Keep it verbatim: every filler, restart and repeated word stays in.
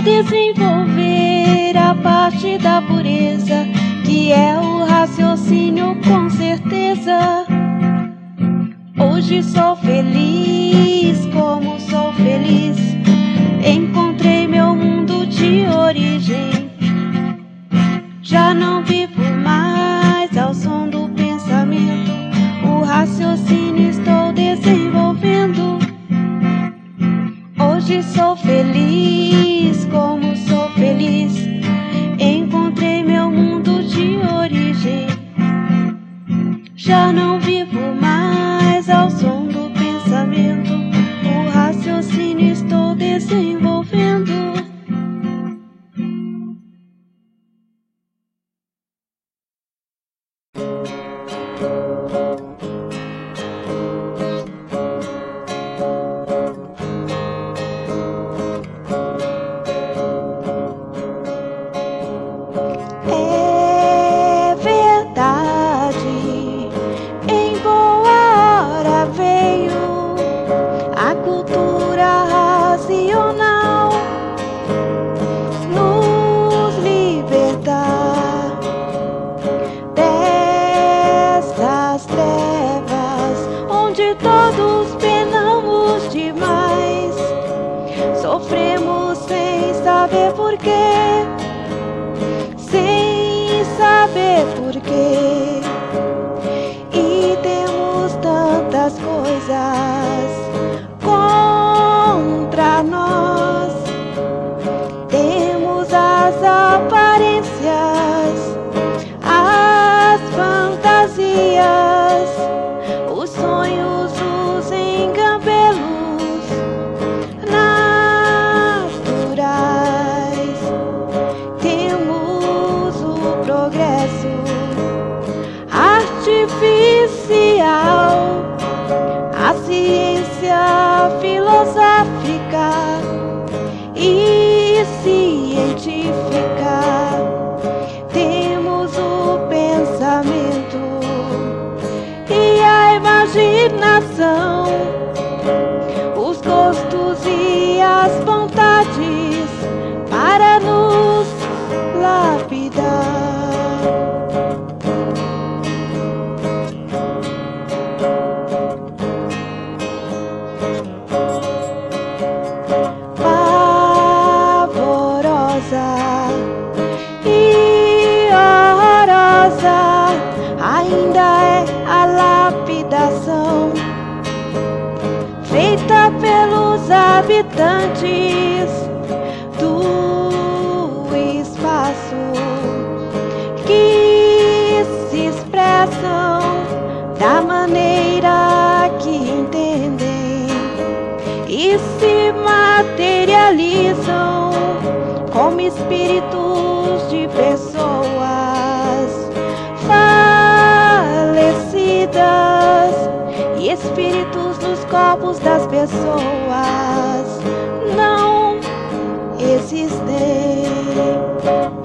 desenvolver a parte da pureza, que é o raciocínio, com certeza. Hoje sou feliz, como sou feliz. Encontrei meu mundo de origem. Já não vivo mais ao som do pensamento. O raciocínio estou desenvolvendo. Hoje sou feliz, como sou feliz. Encontrei meu mundo de origem. Já não vivo mais ao som do pensamento. O raciocínio estou desenvolvendo. É verdade, em boa hora veio a cultura racional nos libertar dessas trevas onde todos penamos demais, sofremos sem saber porquê, sem saber porquê, e temos tantas coisas contra nós. Temos as aparências, as fantasias, os sonhos, os engambelos naturais. Temos o progresso artificial, a ciência filosófica e científica. Temos o pensamento e a imaginação, os gostos e as vontades para nos lapidar. E horrorosa ainda é a lapidação feita pelos habitantes do espaço, que se expressam da maneira que entendem e se materializam como espíritos de pessoas falecidas e espíritos nos corpos das pessoas não existem.